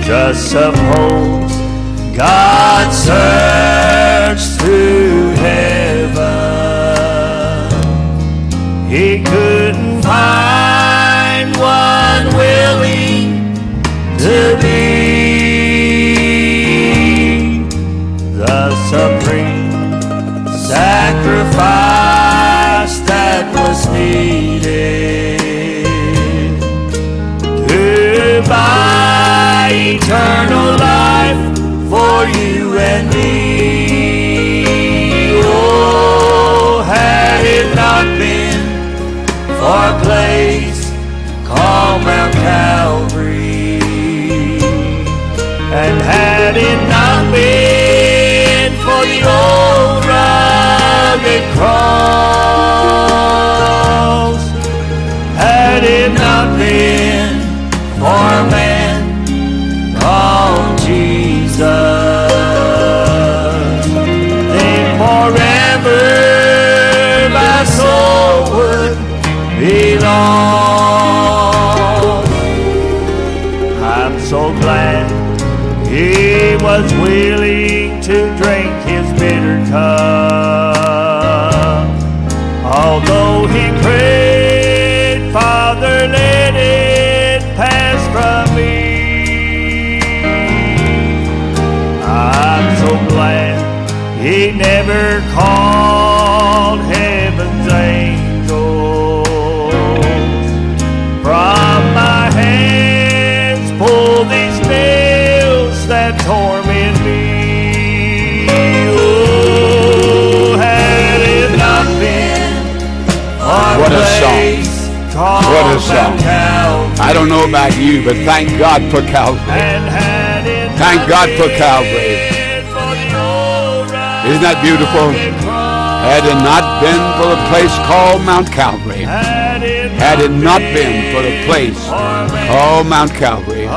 Just suppose God searched through heaven. He couldn't find one willing to be the supreme sacrifice that was needed to buy eternal life for you and me. Oh, had it not been for a place called Mount Calvary, and had it not been for the old rugged cross, had it not been for a man called Jesus, then forever my soul would be lost. I'm so glad He was willing to drink His bitter cup. Although He prayed, Father, let it pass from me. I'm so glad He never called heaven's angels from my hands, pull these nails that torment me. Oh, had it not been what a song. What a song. I don't know about you, but thank God for Calvary. Thank God for Calvary. Isn't that beautiful? Had it not been for the place called Mount Calvary, had it not been for the place called Mount Calvary.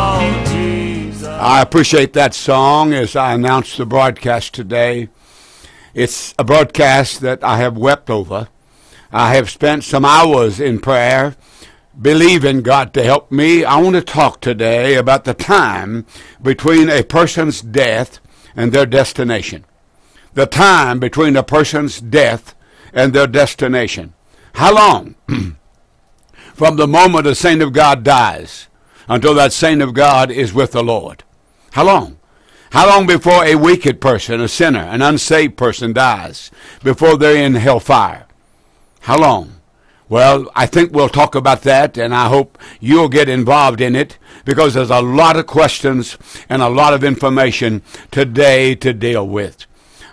I appreciate that song as I announce the broadcast today. It's a broadcast that I have wept over. I have spent some hours in prayer, believing God to help me. I want to talk today about the time between a person's death and their destination. The time between a person's death and their destination. How long? From the moment a saint of God dies until that saint of God is with the Lord. How long? How long before a wicked person, a sinner, an unsaved person dies before they're in hellfire? How long? Well, I think we'll talk about that, and I hope you'll get involved in it, because there's a lot of questions and a lot of information today to deal with.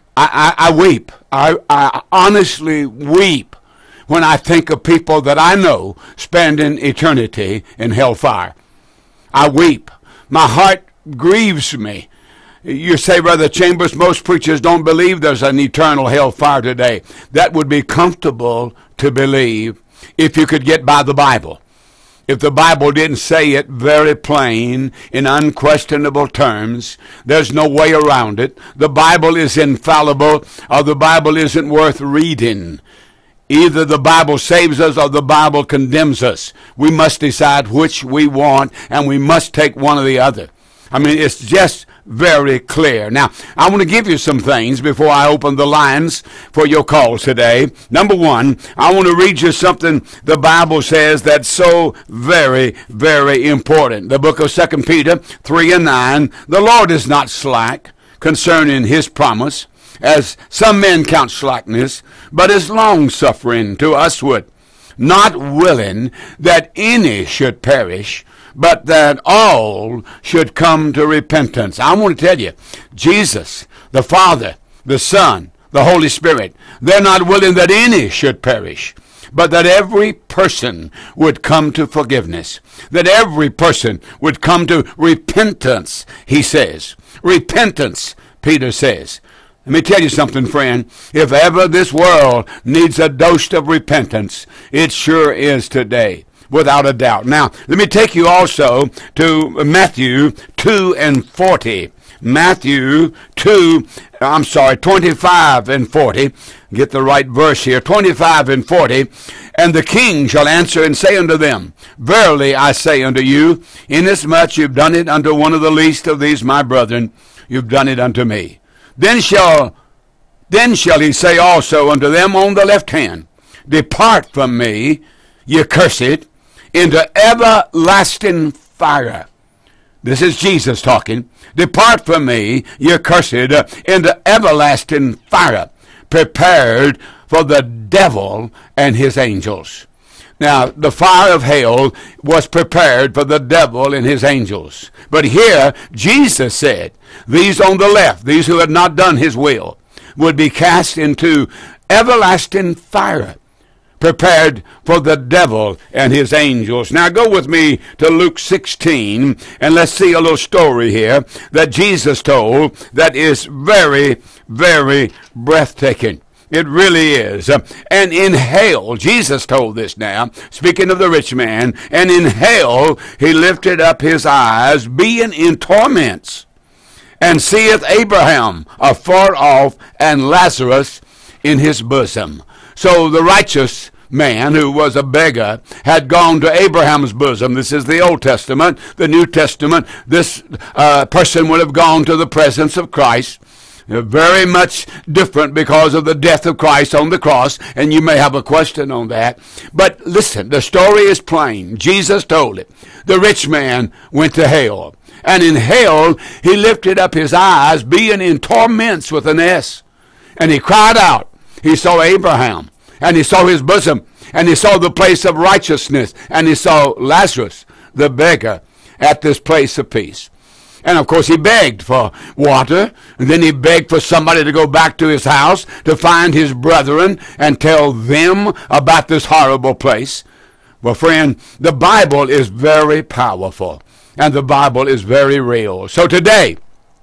I weep. I honestly weep when I think of people that I know spending eternity in hellfire. I weep. My heart grieves me. You say, Brother Chambers, most preachers don't believe there's an eternal hellfire today. That would be comfortable to believe if you could get by the Bible. If the Bible didn't say it very plain in unquestionable terms, there's no way around it. The Bible is infallible, or the Bible isn't worth reading. Either the Bible saves us or the Bible condemns us. We must decide which we want, and we must take one or the other. I mean, it's just very clear. Now, I want to give you some things before I open the lines for your calls today. Number one, I want to read you something the Bible says that's so very, very important. The book of 2 Peter 3:9, the Lord is not slack concerning His promise, as some men count slackness, but is long-suffering to usward, not willing that any should perish, but that all should come to repentance. I want to tell you, Jesus, the Father, the Son, the Holy Spirit, they're not willing that any should perish, but that every person would come to forgiveness, that every person would come to repentance, he says. Repentance, Peter says. Let me tell you something, friend. If ever this world needs a dose of repentance, it sure is today, without a doubt. Now, let me take you also to Matthew 2:40. Matthew 25:40. get the right verse here, 25 and 40. And the king shall answer and say unto them, Verily I say unto you, inasmuch you've done it unto one of the least of these my brethren, you've done it unto me. Then shall he say also unto them on the left hand, Depart from me, ye cursed, into everlasting fire. This is Jesus talking. Depart from me, ye cursed, into everlasting fire, prepared for the devil and his angels. Now, the fire of hell was prepared for the devil and his angels. But here, Jesus said, these on the left, these who had not done his will, would be cast into everlasting fire, prepared for the devil and his angels. Now go with me to Luke 16, and let's see a little story here that Jesus told that is very, very breathtaking. It really is. And in hell, Jesus told this now, speaking of the rich man, and in hell he lifted up his eyes, being in torments, and seeth Abraham afar off, and Lazarus in his bosom. So the righteous man, who was a beggar, had gone to Abraham's bosom. This is the Old Testament. The New Testament, this person would have gone to the presence of Christ. Very much different because of the death of Christ on the cross, and you may have a question on that. But listen, the story is plain. Jesus told it. The rich man went to hell, and in hell he lifted up his eyes, being in torments with an S, and he cried out. He saw Abraham, and he saw his bosom, and he saw the place of righteousness, and he saw Lazarus, the beggar, at this place of peace. And of course he begged for water, and then he begged for somebody to go back to his house to find his brethren and tell them about this horrible place. Well, friend, the Bible is very powerful, and the Bible is very real. So today,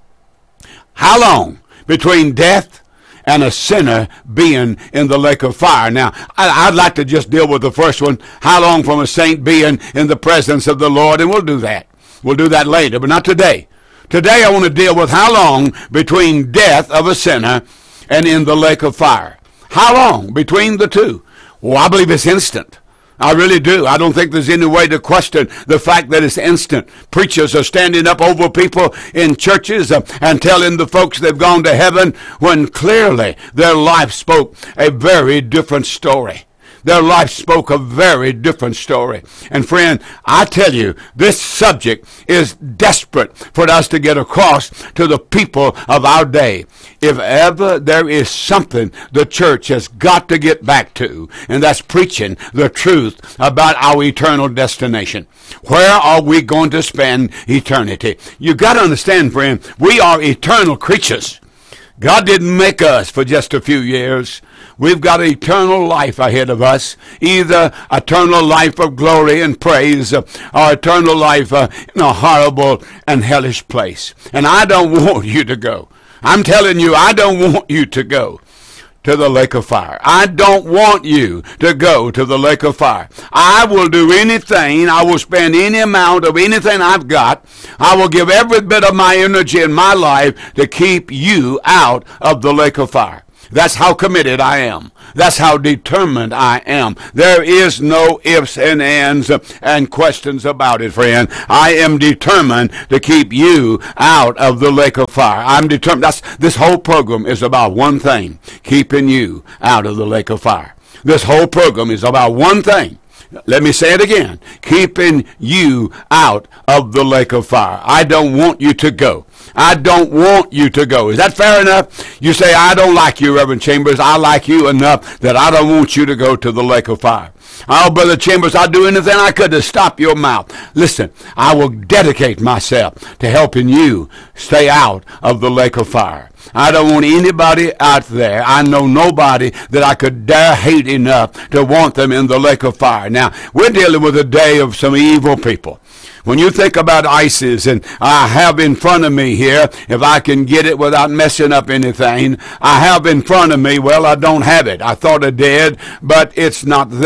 how long between death and a sinner being in the lake of fire? Now, I'd like to just deal with the first one, how long from a saint being in the presence of the Lord, and we'll do that. We'll do that later, but not today. Today I want to deal with how long between death of a sinner and in the lake of fire. How long between the two? Well, I believe it's instant. I really do. I don't think there's any way to question the fact that it's instant. Preachers are standing up over people in churches and telling the folks they've gone to heaven when clearly their life spoke a very different story. Their life spoke a very different story. And friend, I tell you, this subject is desperate for us to get across to the people of our day. If ever there is something the church has got to get back to, and that's preaching the truth about our eternal destination. Where are we going to spend eternity? You got to understand, friend, we are eternal creatures. God didn't make us for just a few years. We've got eternal life ahead of us, either eternal life of glory and praise or eternal life in a horrible and hellish place. And I don't want you to go. I'm telling you, I don't want you to go to the lake of fire. I don't want you to go to the lake of fire. I will do anything. I will spend any amount of anything I've got. I will give every bit of my energy in my life to keep you out of the lake of fire. That's how committed I am. That's how determined I am. There is no ifs and ands and questions about it, friend. I am determined to keep you out of the lake of fire. I'm determined. This whole program is about one thing, keeping you out of the lake of fire. This whole program is about one thing. Let me say it again. Keeping you out of the lake of fire. I don't want you to go. I don't want you to go. Is that fair enough? You say, I don't like you, Reverend Chambers. I like you enough that I don't want you to go to the lake of fire. Oh, Brother Chambers, I'll do anything I could to stop your mouth. Listen, I will dedicate myself to helping you stay out of the lake of fire. I don't want anybody out there. I know nobody that I could dare hate enough to want them in the lake of fire. Now, we're dealing with a day of some evil people. When you think about ISIS, and I have in front of me here, if I can get it without messing up anything, I have in front of me, well, I don't have it. I thought I did, but it's not there anymore.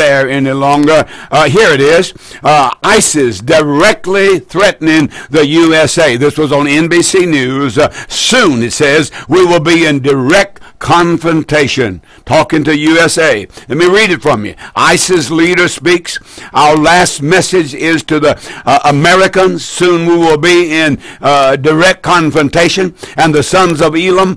any longer. Here it is. ISIS directly threatening the USA. This was on NBC News. Soon, it says, we will be in direct confrontation. Talking to USA. Let me read it from you. ISIS leader speaks. Our last message is to the Americans. Soon we will be in direct confrontation, and the sons of Islam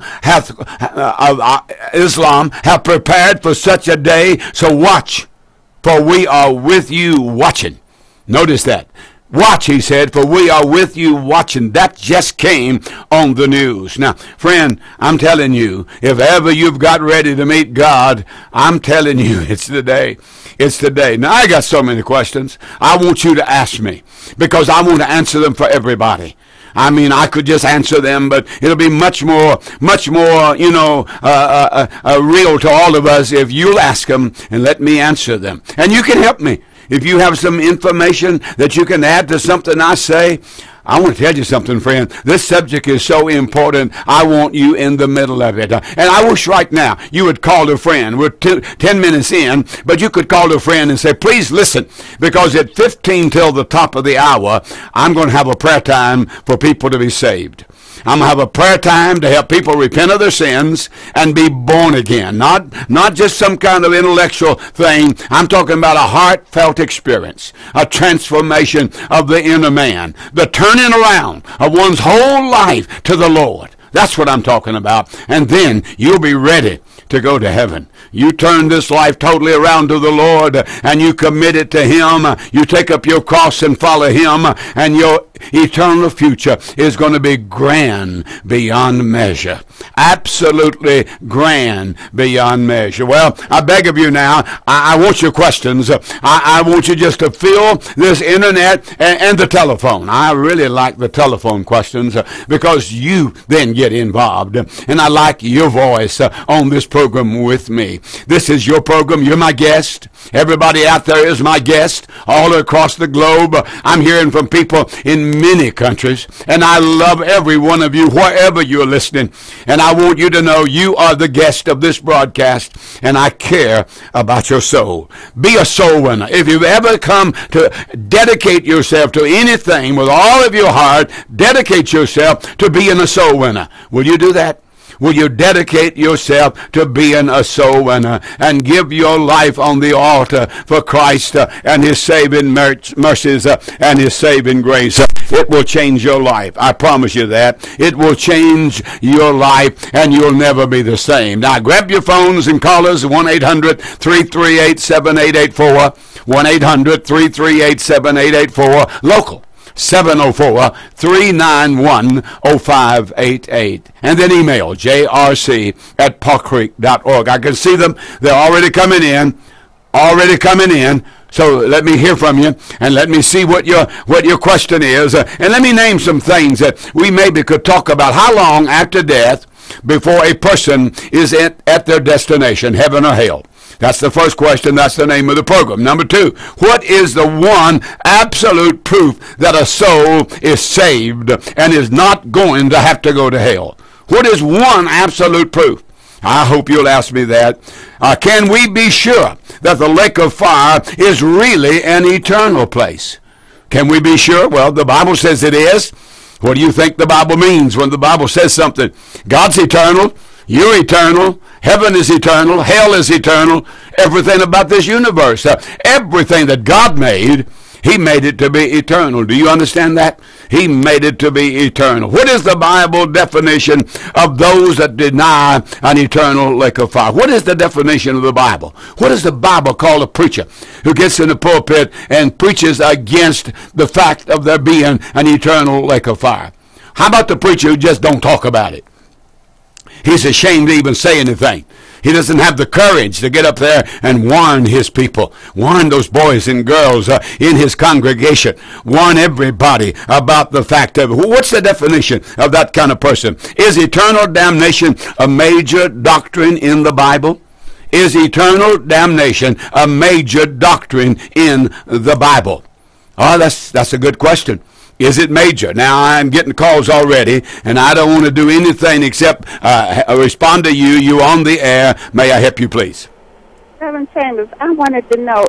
have prepared for such a day. So watch, for we are with you watching. Notice that. Watch, he said, for we are with you watching. That just came on the news. Now, friend, I'm telling you, if ever you've got ready to meet God, I'm telling you, it's the day. It's the day. Now, I got so many questions. I want you to ask me, because I want to answer them for everybody. I mean, I could just answer them, but it'll be much more, real to all of us if you'll ask them and let me answer them. And you can help me. If you have some information that you can add to something I say, I want to tell you something, friend. This subject is so important, I want you in the middle of it. And I wish right now you would call a friend. We're 10 minutes in, but you could call a friend and say, please listen, because at 15 till the top of the hour, I'm going to have a prayer time for people to be saved. I'm going to have a prayer time to help people repent of their sins and be born again. Not just some kind of intellectual thing. I'm talking about a heartfelt experience, a transformation of the inner man, the turning around of one's whole life to the Lord. That's what I'm talking about. And then you'll be ready to go to heaven. You turn this life totally around to the Lord and you commit it to Him. You take up your cross and follow Him, and your eternal future is going to be grand beyond measure. Absolutely grand beyond measure. Well, I beg of you now, I want your questions. I want you just to fill this internet and the telephone. I really like the telephone questions because you then get involved. And I like your voice on this program with me. This is your program. You're my guest. Everybody out there is my guest all across the globe. I'm hearing from people in many countries, and I love every one of you wherever you're listening. And I want you to know you are the guest of this broadcast, and I care about your soul. Be a soul winner. If you've ever come to dedicate yourself to anything with all of your heart, dedicate yourself to being a soul winner. Will you do that? Will you dedicate yourself to being a soul winner and give your life on the altar for Christ and His saving mercies and His saving grace? It will change your life. I promise you that. It will change your life, and you'll never be the same. Now, grab your phones and call us 1-800-338-7884, 1-800-338-7884, local. 704-391-0588. And then email jrc@parkcreek.org. I can see them. They're already coming in. So let me hear from you, and let me see what your question is. And let me name some things that we maybe could talk about. How long after death before a person is at their destination, heaven or hell? That's the first question. That's the name of the program. Number 2, what is the one absolute proof that a soul is saved and is not going to have to go to hell? What is one absolute proof? I hope you'll ask me that. Can we be sure that the lake of fire is really an eternal place? Can we be sure? Well, the Bible says it is. What do you think the Bible means when the Bible says something? God's eternal. You're eternal. Heaven is eternal. Hell is eternal. Everything about this universe, everything that God made, He made it to be eternal. Do you understand that? He made it to be eternal. What is the Bible definition of those that deny an eternal lake of fire? What is the definition of the Bible? What does the Bible call a preacher who gets in the pulpit and preaches against the fact of there being an eternal lake of fire? How about the preacher who just don't talk about it? He's ashamed to even say anything. He doesn't have the courage to get up there and warn his people, warn those boys and girls in his congregation, warn everybody about the fact of what's the definition of that kind of person? Is eternal damnation a major doctrine in the Bible? Is eternal damnation a major doctrine in the Bible? Oh, that's a good question. Is it major? Now, I'm getting calls already, and I don't want to do anything except respond to you. You on the air. May I help you, please? Reverend Chambers, I wanted to know if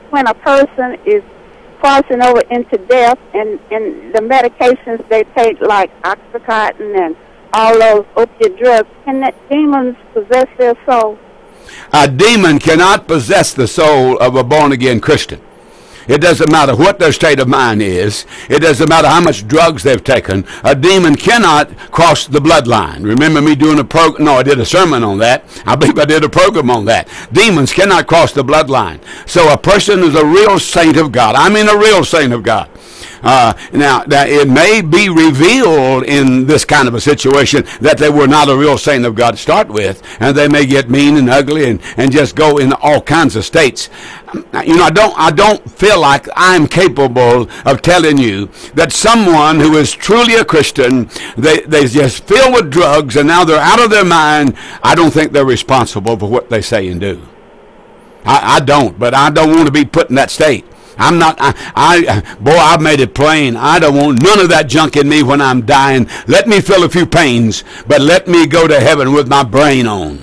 when a person is crossing over into death, and the medications they take, like Oxycontin and all those opiate drugs, can that demons possess their soul? A demon cannot possess the soul of a born-again Christian. It doesn't matter what their state of mind is. It doesn't matter how much drugs they've taken. A demon cannot cross the bloodline. Remember me doing a program? No, I did a sermon on that. I believe I did a program on that. Demons cannot cross the bloodline. So a person is a real saint of God. I mean a real saint of God. Now, it may be revealed in this kind of a situation that they were not a real saint of God to start with, and they may get mean and ugly and just go in all kinds of states. I don't feel like I'm capable of telling you that someone who is truly a Christian, they just filled with drugs and now they're out of their mind. I don't think they're responsible for what they say and do. I don't, but I don't want to be put in that state. I'm not, I've made it plain. I don't want none of that junk in me when I'm dying. Let me feel a few pains, but let me go to heaven with my brain on.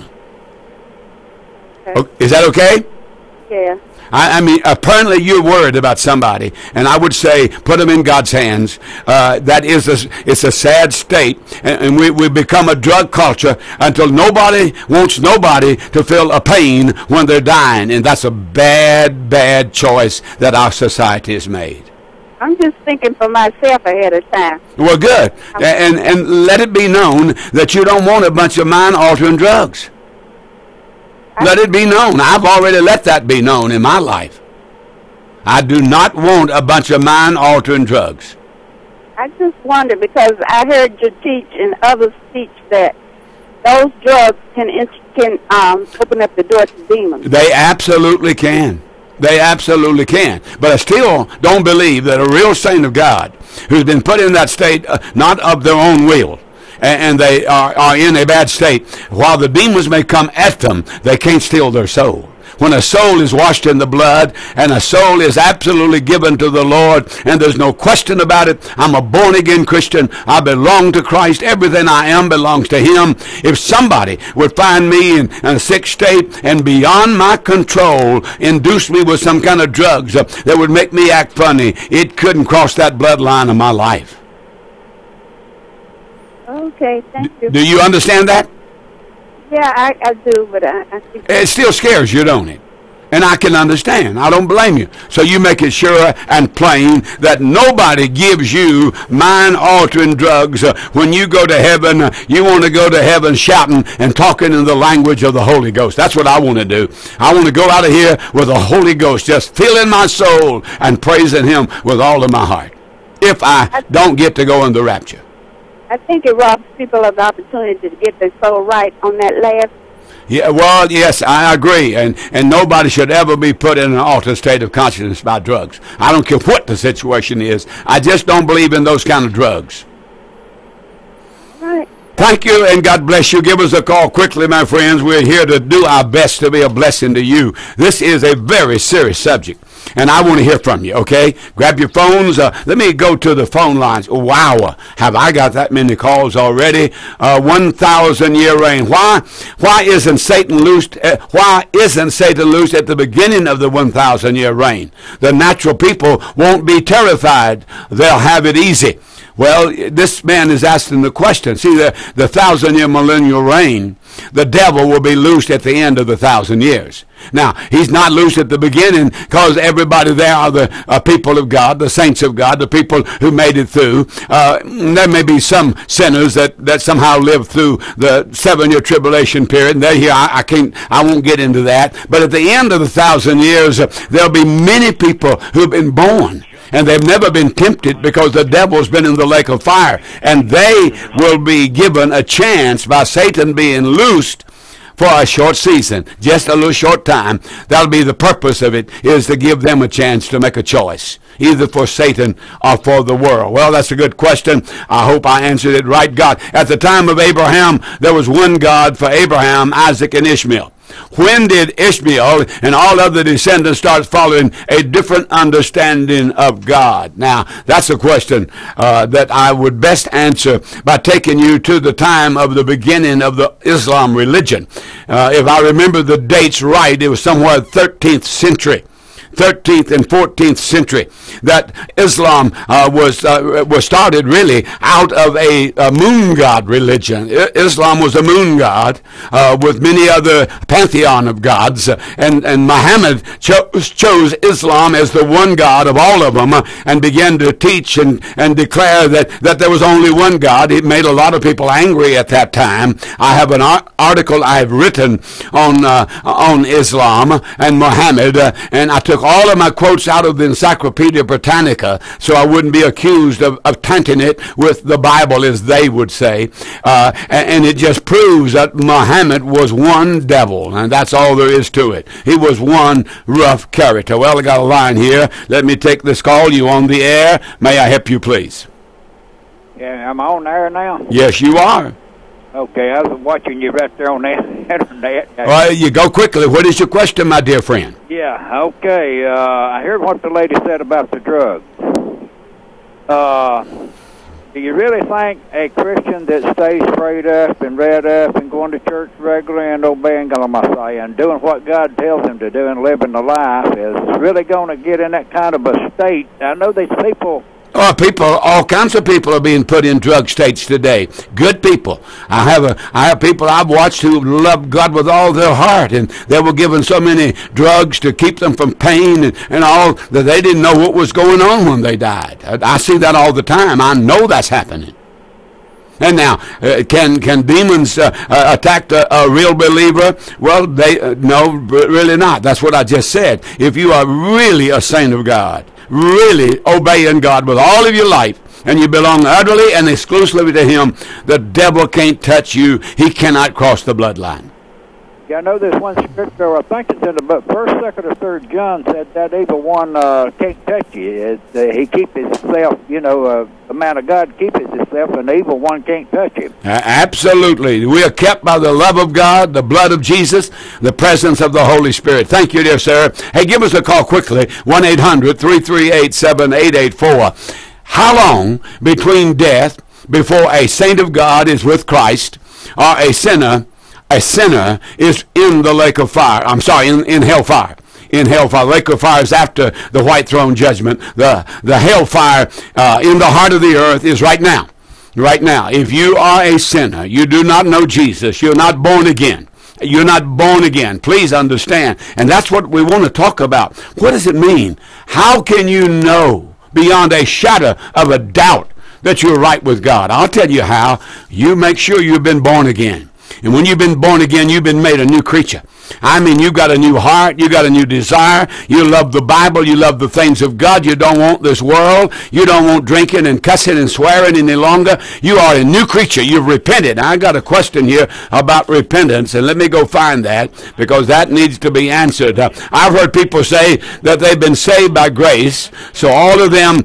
Okay. Is that okay? Yeah. I mean, apparently you're worried about somebody, and I would say put them in God's hands. It's a sad state, and we become a drug culture until nobody wants nobody to feel a pain when they're dying, and that's a bad, bad choice that our society has made. I'm just thinking for myself ahead of time. Well, good, and let it be known that you don't want a bunch of mind-altering drugs. Let it be known. I've already let that be known in my life. I do not want a bunch of mind-altering drugs. I just wonder, because I heard you teach and others teach that those drugs can open up the door to demons. They absolutely can. They absolutely can. But I still don't believe that a real saint of God who's been put in that state, not of their own will, and they are in a bad state, while the demons may come at them, they can't steal their soul. When a soul is washed in the blood and a soul is absolutely given to the Lord, and there's no question about it, I'm a born-again Christian, I belong to Christ, everything I am belongs to Him. If somebody would find me in a sick state and beyond my control induce me with some kind of drugs that would make me act funny, it couldn't cross that bloodline of my life. Okay, thank you. Do you understand that? Yeah, I do, but I think... It still scares you, don't it? And I can understand. I don't blame you. So you make it sure and plain that nobody gives you mind-altering drugs. When you go to heaven, you want to go to heaven shouting and talking in the language of the Holy Ghost. That's what I want to do. I want to go out of here with the Holy Ghost just filling my soul and praising Him with all of my heart. If I don't get to go in the rapture. I think it robs people of the opportunity to get their soul right on that last. Yeah, well, yes, I agree. And nobody should ever be put in an altered state of consciousness by drugs. I don't care what the situation is. I just don't believe in those kind of drugs. Right. Thank you, and God bless you. Give us a call quickly, my friends. We're here to do our best to be a blessing to you. This is a very serious subject, and I want to hear from you, okay? Grab your phones. Let me go to the phone lines. Wow, have I got that many calls already? 1,000-year reign. Why isn't Satan loosed? Why isn't Satan loosed at the beginning of the 1,000-year reign? The natural people won't be terrified. They'll have it easy. Well, this man is asking the question. See, the 1,000-year millennial reign, the devil will be loosed at the end of the 1,000 years. Now, he's not loose at the beginning because everybody there are the people of God, the saints of God, the people who made it through. There may be some sinners that somehow lived through the 7-year tribulation period. And they're here. I won't get into that. But at the end of the 1,000 years, there'll be many people who've been born. And they've never been tempted because the devil's been in the lake of fire. And they will be given a chance by Satan being loosed for a short season, just a little short time. That'll be the purpose of it, is to give them a chance to make a choice, either for Satan or for the world. Well, that's a good question. I hope I answered it right. God, at the time of Abraham, there was one God for Abraham, Isaac, and Ishmael. When did Ishmael and all other descendants start following a different understanding of God? Now, that's a question that I would best answer by taking you to the time of the beginning of the Islam religion. If I remember the dates right, it was somewhere 13th century. 13th and 14th century, that Islam was started really out of a moon god religion. Islam was a moon god with many other pantheon of gods, and Muhammad chose Islam as the one God of all of them, and began to teach and declare that there was only one God. It made a lot of people angry at that time. I have an article I've written on Islam and Muhammad, and I took all of my quotes out of the Encyclopedia Britannica so I wouldn't be accused of tainting it with the Bible, as they would say. And it just proves that Muhammad was one devil, and that's all there is to it. He was one rough character. Well, I got a line here. Let me take this call. You on the air? May I help you, please? Yeah, am I on air now? Yes, you are. Okay, I was watching you right there on the internet. Well, you go quickly. What is your question, my dear friend? Yeah, okay. I heard what the lady said about the drugs. Do you really think a Christian that stays prayed up and read up and going to church regularly and obeying the Messiah and doing what God tells him to do and living the life is really going to get in that kind of a state? I know these people... Oh, all kinds of people are being put in drug states today. Good people. I have people I've watched who love God with all their heart, and they were given so many drugs to keep them from pain and all that they didn't know what was going on when they died. I see that all the time. I know that's happening. And now, can demons attack a real believer? Well, no, really not. That's what I just said. If you are really a saint of God, really obeying God with all of your life, and you belong utterly and exclusively to Him, the devil can't touch you. He cannot cross the bloodline. Yeah, I know there's one scripture, I think it's in the book, 1st, 2nd, or 3rd John, said that evil one can't touch you. He keeps himself, the man of God keeps himself, and the evil one can't touch him. Absolutely. We are kept by the love of God, the blood of Jesus, the presence of the Holy Spirit. Thank you, dear sir. Hey, give us a call quickly, 1-800-338-7884. How long between death before a saint of God is with Christ or a sinner is in the lake of fire? I'm sorry, in hellfire. In hellfire. The lake of fire is after the white throne judgment. The hellfire in the heart of the earth is right now. Right now. If you are a sinner, you do not know Jesus, you're not born again. You're not born again. Please understand. And that's what we want to talk about. What does it mean? How can you know beyond a shadow of a doubt that you're right with God? I'll tell you how. You make sure you've been born again. And when you've been born again, you've been made a new creature. I mean, you got a new heart. You got a new desire. You love the Bible. You love the things of God. You don't want this world. You don't want drinking and cussing and swearing any longer. You are a new creature. You've repented. Now, I got a question here about repentance, and let me go find that, because that needs to be answered. I've heard people say that they've been saved by grace, so all of their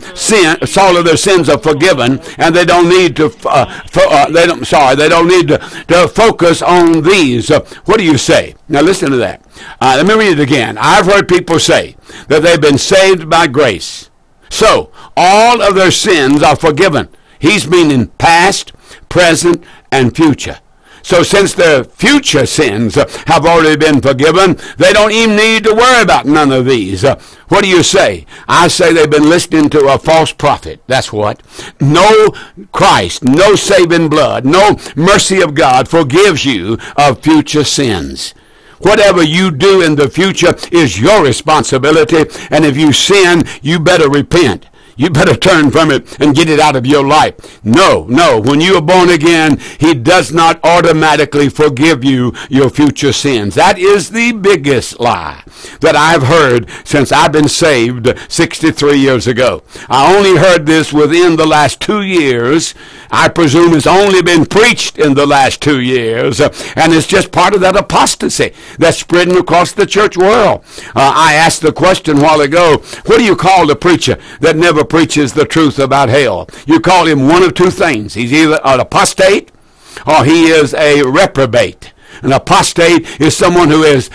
sins are forgiven, and they don't need to. They don't need to focus on these. What do you say? Now listen to that. Let me read it again. I've heard people say that they've been saved by grace, so all of their sins are forgiven. He's meaning past, present, and future. So since their future sins have already been forgiven, they don't even need to worry about none of these. What do you say? I say they've been listening to a false prophet. That's what. No Christ, no saving blood, no mercy of God forgives you of future sins. Whatever you do in the future is your responsibility, and if you sin, you better repent. You better turn from it and get it out of your life. No. When you are born again, He does not automatically forgive you your future sins. That is the biggest lie that I've heard since I've been saved 63 years ago. I only heard this within the last 2 years. I presume it's only been preached in the last 2 years. And it's just part of that apostasy that's spreading across the church world. I asked the question a while ago, what do you call the preacher that never preaches the truth about hell? You call him one of two things. He's either an apostate or he is a reprobate. An apostate is someone who is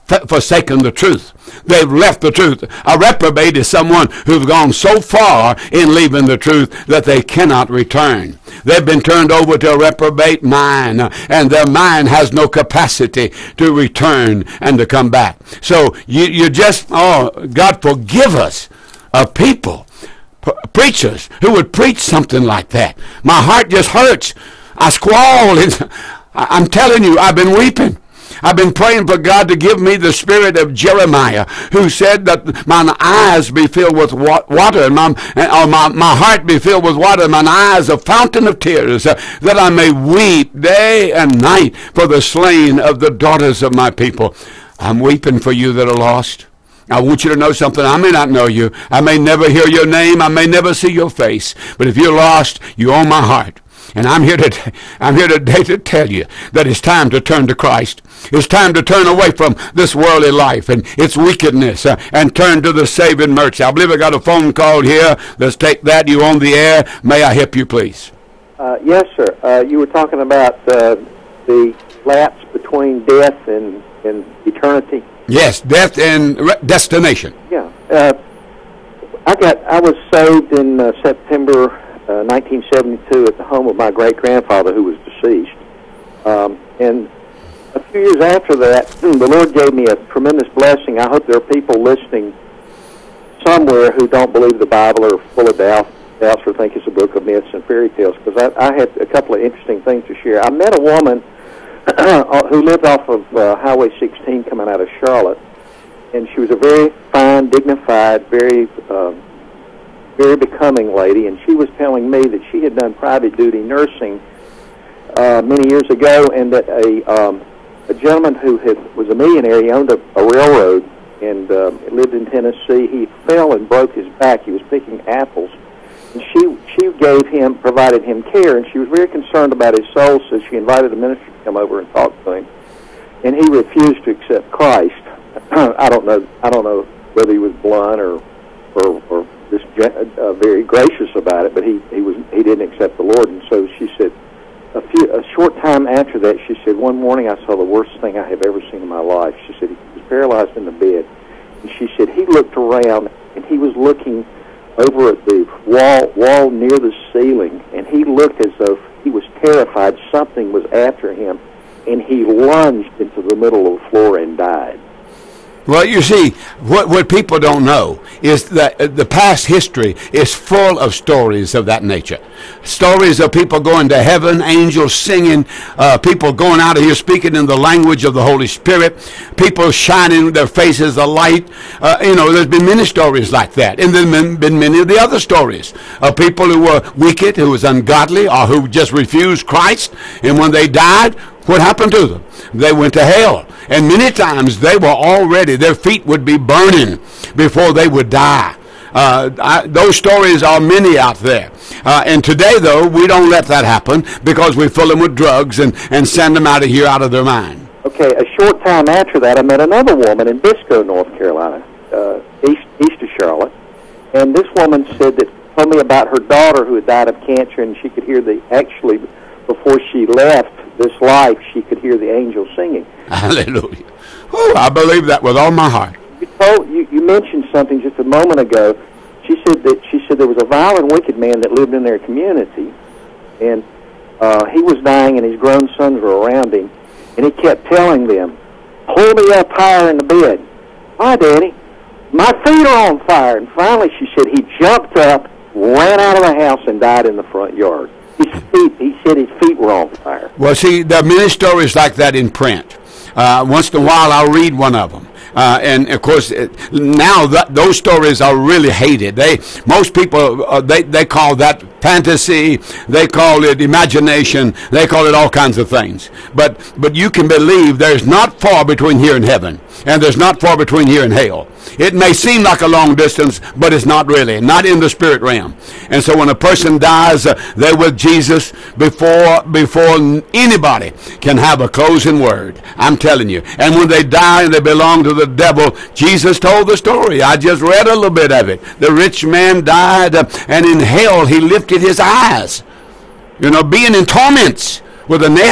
forsaken the truth. They've left the truth. A reprobate is someone who's gone so far in leaving the truth that they cannot return. They've been turned over to a reprobate mind, and their mind has no capacity to return and to come back. So you just, God forgive us of people, preachers who would preach something like that. My heart just hurts. I squall. I'm telling you, I've been weeping. I've been praying for God to give me the spirit of Jeremiah, who said that mine eyes be filled with water, and my heart be filled with water, and mine eyes a fountain of tears, that I may weep day and night for the slain of the daughters of my people. I'm weeping for you that are lost. I want you to know something. I may not know you. I may never hear your name. I may never see your face. But if you're lost, you own my heart. And I'm here today to tell you that it's time to turn to Christ. It's time to turn away from this worldly life and its wickedness and turn to the saving mercy. I believe I got a phone call here. Let's take that. You on the air. May I help you, please? Yes, sir. You were talking about the lapse between death and eternity. Yes, death and destination. Yeah. I was saved in September 1972 at the home of my great-grandfather, who was deceased. And a few years after that, the Lord gave me a tremendous blessing. I hope there are people listening somewhere who don't believe the Bible or are full of doubts or think it's a book of myths and fairy tales, because I had a couple of interesting things to share. I met a woman who lived off of Highway 16 coming out of Charlotte, and she was a very fine, dignified, very becoming lady, and she was telling me that she had done private duty nursing many years ago, and that a gentleman who was a millionaire, he owned a railroad and lived in Tennessee. He fell and broke his back. He was picking apples, and she provided him care, and she was very concerned about his soul, so she invited a minister to come over and talk to him, and he refused to accept Christ. I don't know whether he was blunt or just very gracious about it, but he didn't accept the Lord. And so she said, a short time after that, she said, one morning I saw the worst thing I have ever seen in my life. She said he was paralyzed in the bed, and she said he looked around and he was looking over at the wall near the ceiling, and he looked as though he was terrified something was after him, and he lunged into the middle of the floor and died. Well, you see, what people don't know is that the past history is full of stories of that nature. Stories of people going to heaven, angels singing, people going out of here speaking in the language of the Holy Spirit, people shining their faces alight. There's been many stories like that. And there's been many of the other stories of people who were wicked, who was ungodly, or who just refused Christ. And when they died, what happened to them? They went to hell. And many times they were already, their feet would be burning before they would die. Those stories are many out there. And today, though, we don't let that happen because we fill them with drugs and send them out of here out of their mind. Okay, a short time after that, I met another woman in Bisco, North Carolina, east of Charlotte. And this woman told me about her daughter who had died of cancer, and she could hear before she left this life, she could hear the angels singing. Hallelujah. Oh, I believe that with all my heart. You mentioned something just a moment ago. She said there was a vile and wicked man that lived in their community, and he was dying, and his grown sons were around him, and he kept telling them, "Pull me up higher in the bed." "Why, Daddy? My feet are on fire." And finally, she said he jumped up, ran out of the house, and died in the front yard. He said his feet were on fire. Well, see, there are many stories like that in print. Once in a while, I'll read one of them. And of course, now those stories are really hated. Most people they call that fantasy. They call it imagination. They call it all kinds of things. But you can believe there's not far between here and heaven, and there's not far between here and hell. It may seem like a long distance, but it's not really. Not in the spirit realm. And so when a person dies, they're with Jesus before anybody can have a closing word. I'm telling you. And when they die and they belong to the devil, Jesus told the story. I just read a little bit of it. The rich man died, and in hell he lifted his eyes. Being in torments with a mess.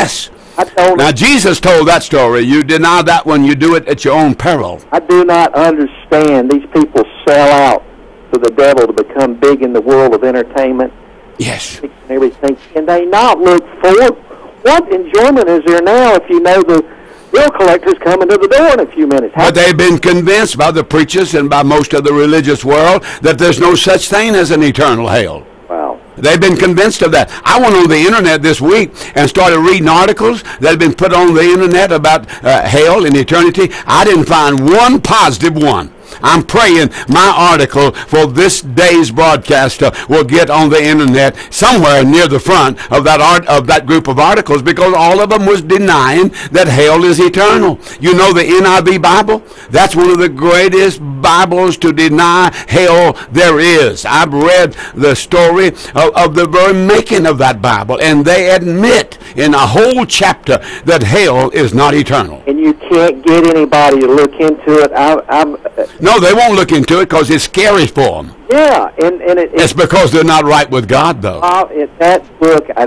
Now, Jesus told that story. You deny that one, you do it at your own peril. I do not understand. These people sell out to the devil to become big in the world of entertainment. Yes. And everything. Can they not look forward? What enjoyment is there now if you know the bill collector's coming to the door in a few minutes? But they've been convinced by the preachers and by most of the religious world that there's no such thing as an eternal hell. Wow. They've been convinced of that. I went on the internet this week and started reading articles that had been put on the internet about hell and eternity. I didn't find one positive one. I'm praying my article for this day's broadcast will get on the internet somewhere near the front of that group of articles, because all of them was denying that hell is eternal. You know the NIV Bible? That's one of the greatest Bibles to deny hell there is. I've read the story of the very making of that Bible, and they admit in a whole chapter that hell is not eternal. And you can't get anybody to look into it. No, they won't look into it because it's scary for them. Yeah, and it's because they're not right with God, though. That book, and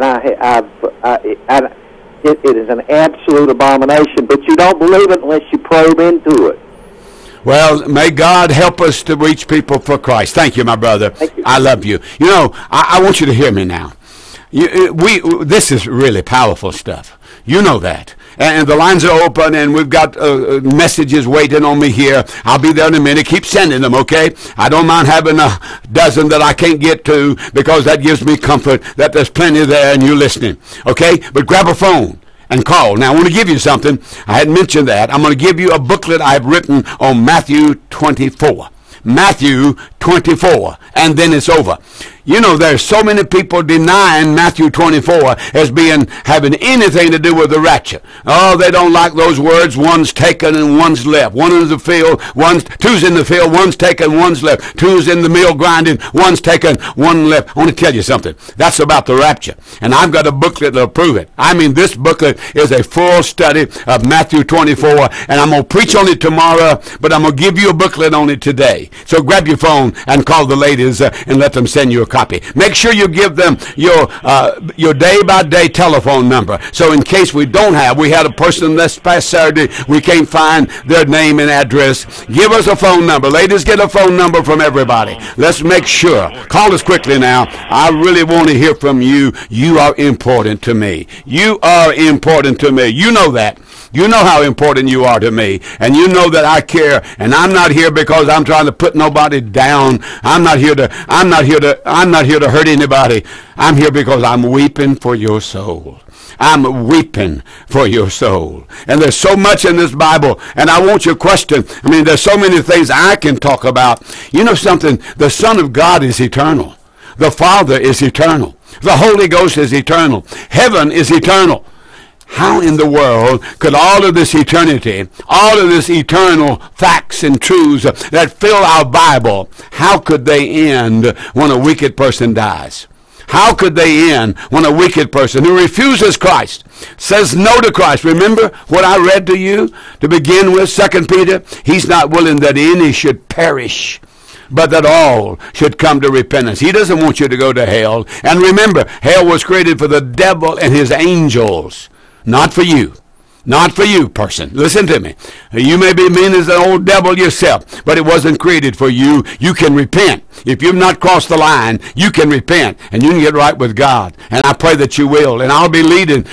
it is an absolute abomination. But you don't believe it unless you probe into it. Well, may God help us to reach people for Christ. Thank you, my brother. Thank you. I love you. You know, I want you to hear me now. This is really powerful stuff. You know that. And the lines are open, and we've got messages waiting on me here. I'll be there in a minute. Keep sending them, okay? I don't mind having a dozen that I can't get to, because that gives me comfort that there's plenty there and you listening, okay? But grab a phone and call. Now, I want to give you something. I hadn't mentioned that. I'm going to give you a booklet I've written on Matthew 24. Matthew 24, and then it's over. You know, there's so many people denying Matthew 24 as having anything to do with the rapture. Oh, they don't like those words. One's taken and one's left. One in the field, two's in the field, one's taken, one's left. Two's in the mill grinding, one's taken, one left. I want to tell you something. That's about the rapture. And I've got a booklet that'll prove it. I mean, this booklet is a full study of Matthew 24, and I'm going to preach on it tomorrow, but I'm going to give you a booklet on it today. So grab your phone and call the ladies and let them send you a copy. Make sure you give them your day-by-day telephone number. So in case we had a person this past Saturday, we can't find their name and address. Give us a phone number. Ladies, get a phone number from everybody. Let's make sure. Call us quickly now. I really want to hear from you. You are important to me. You are important to me. You know that. You know how important you are to me, and you know that I care, and I'm not here because I'm trying to put nobody down. I'm not here to hurt anybody. I'm here because I'm weeping for your soul. I'm weeping for your soul. And there's so much in this Bible, and I want your question. I mean, there's so many things I can talk about. You know something? The Son of God is eternal. The Father is eternal. The Holy Ghost is eternal. Heaven is eternal. How in the world could all of this eternity, all of this eternal facts and truths that fill our Bible, how could they end when a wicked person dies? How could they end when a wicked person who refuses Christ, says no to Christ? Remember what I read to you to begin with, 2 Peter? He's not willing that any should perish, but that all should come to repentance. He doesn't want you to go to hell. And remember, hell was created for the devil and his angels. Not for you. Not for you, person. Listen to me. You may be mean as an old devil yourself, but it wasn't created for you. You can repent. If you've not crossed the line, you can repent, and you can get right with God. And I pray that you will. And I'll be leading,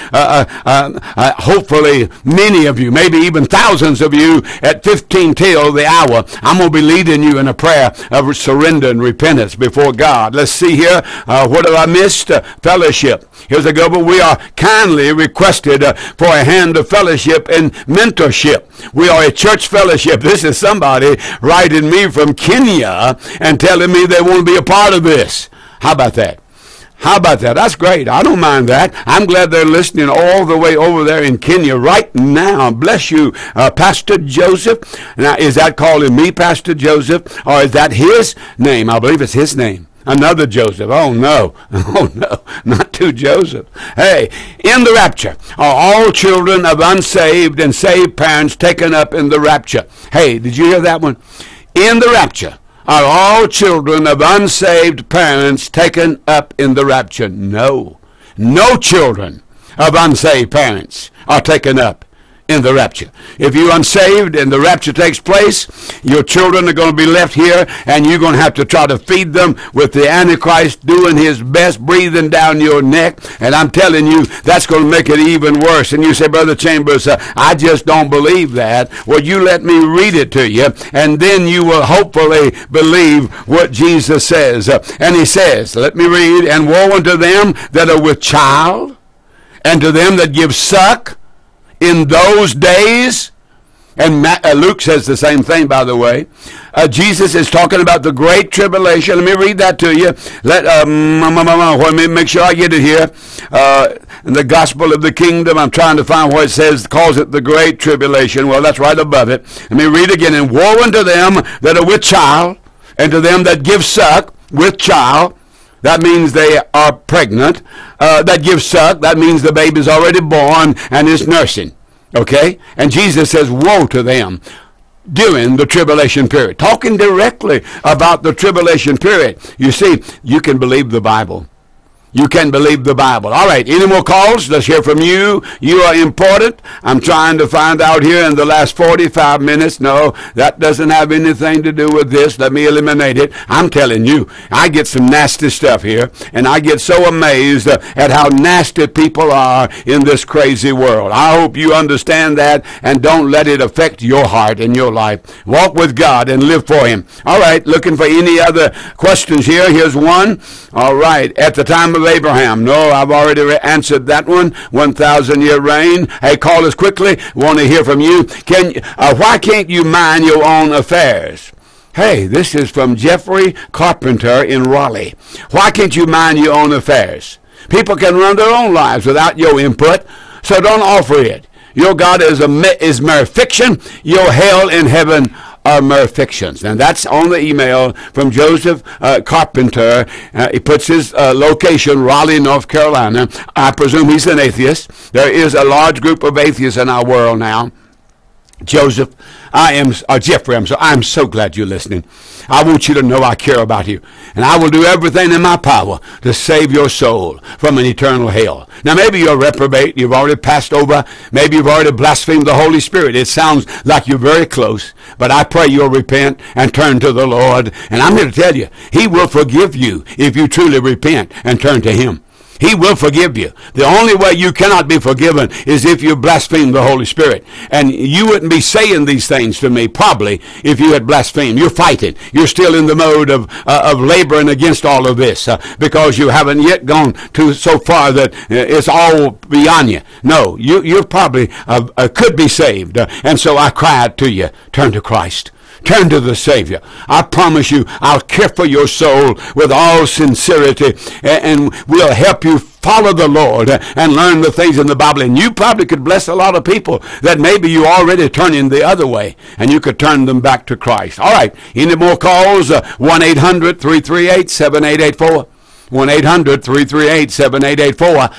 hopefully, many of you, maybe even thousands of you, at 15 till the hour. I'm going to be leading you in a prayer of surrender and repentance before God. Let's see here. What have I missed? Fellowship. Here's a good one. We are kindly requested for a hand of fellowship and mentorship. We are a church fellowship. This is somebody writing me from Kenya and telling me they want to be a part of this. How about that? How about that? That's great. I don't mind that. I'm glad they're listening all the way over there in Kenya right now. Bless you, Pastor Joseph. Now, is that calling me Pastor Joseph, or is that his name? I believe it's his name. Another Joseph. Oh, no. Oh, no. Not two Joseph. Hey, in the rapture are all children of unsaved and saved parents taken up in the rapture. Hey, did you hear that one? In the rapture are all children of unsaved parents taken up in the rapture. No. No children of unsaved parents are taken up in the rapture. If you're unsaved and the rapture takes place, your children are going to be left here, and you're going to have to try to feed them with the Antichrist doing his best, breathing down your neck. And I'm telling you, that's going to make it even worse. And you say, Brother Chambers, I just don't believe that. Well, you let me read it to you, and then you will hopefully believe what Jesus says. And he says, let me read, and woe unto them that are with child, and to them that give suck, in those days. And Luke says the same thing, by the way. Jesus is talking about the great tribulation. Let me read that to you. Let me make sure I get it here. In the gospel of the kingdom, I'm trying to find where it says, calls it the great tribulation. Well, that's right above it. Let me read again. And woe unto them that are with child, and to them that give suck with child. That means they are pregnant. That gives suck. That means the baby's already born and is nursing. Okay? And Jesus says, woe to them during the tribulation period. Talking directly about the tribulation period. You see, you can believe the Bible. You can believe the Bible. All right, any more calls? Let's hear from you. You are important. I'm trying to find out here in the last 45 minutes. No, that doesn't have anything to do with this. Let me eliminate it. I'm telling you, I get some nasty stuff here, and I get so amazed at how nasty people are in this crazy world. I hope you understand that and don't let it affect your heart and your life. Walk with God and live for Him. All right, looking for any other questions here. Here's one. All right, at the time of Abraham. No, I've already answered that one. 1,000-year reign. Hey, call us quickly. Want to hear from you. Why can't you mind your own affairs? Hey, this is from Jeffrey Carpenter in Raleigh. Why can't you mind your own affairs? People can run their own lives without your input, so don't offer it. Your God is mere fiction. Your hell in heaven are mere fictions. And that's on the email from Joseph Carpenter. He puts his location, Raleigh, North Carolina. I presume he's an atheist. There is a large group of atheists in our world now. Jeffrey, I'm so glad you're listening. I want you to know I care about you. And I will do everything in my power to save your soul from an eternal hell. Now, maybe you're a reprobate. You've already passed over. Maybe you've already blasphemed the Holy Spirit. It sounds like you're very close. But I pray you'll repent and turn to the Lord. And I'm here to tell you, He will forgive you if you truly repent and turn to Him. He will forgive you. The only way you cannot be forgiven is if you blaspheme the Holy Spirit. And you wouldn't be saying these things to me probably if you had blasphemed. You're fighting. You're still in the mode of laboring against all of this because you haven't yet gone to so far that it's all beyond you. No, you probably could be saved. And so I cry out to you, turn to Christ. Turn to the Savior. I promise you, I'll care for your soul with all sincerity, and we'll help you follow the Lord and learn the things in the Bible. And you probably could bless a lot of people that maybe you already turning the other way, and you could turn them back to Christ. All right. Any more calls? 1-800-338-7884. 1-800-338-7884,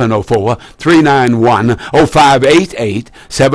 704-391-0588,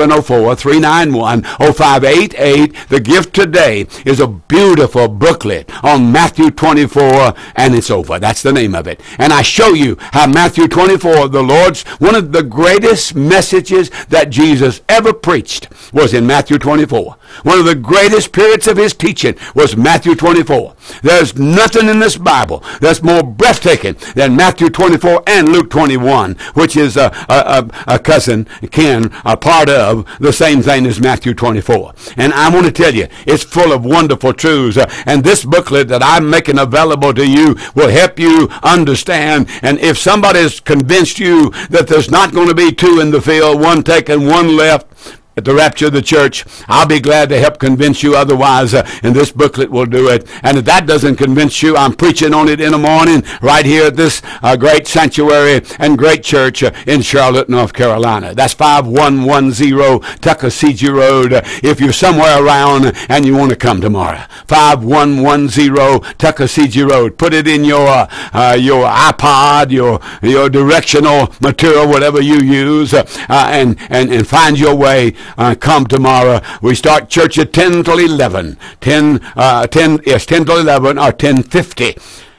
704-391-0588. The gift today is a beautiful booklet on Matthew 24, and it's over. That's the name of it. And I show you how Matthew 24, the Lord's, one of the greatest messages that Jesus ever preached was in Matthew 24. One of the greatest periods of His teaching was Matthew 24. There's nothing in this Bible that's more breathtaking than Matthew 24 and Luke 21, which is a cousin, Ken, a part of the same thing as Matthew 24. And I want to tell you, it's full of wonderful truths. And this booklet that I'm making available to you will help you understand. And if somebody's convinced you that there's not going to be two in the field, one taken, one left, at the rapture of the church, I'll be glad to help convince you otherwise, and this booklet will do it. And if that doesn't convince you, I'm preaching on it in the morning right here at this great sanctuary and great church in Charlotte, North Carolina. That's 5110 Tuckasegee Road if you're somewhere around and you want to come tomorrow. 5110 Tuckasegee Road. Put it in your iPod, your directional material, whatever you use, and find your way. Come tomorrow. We start church at 10 till 11. 10 till 11 or 10:50.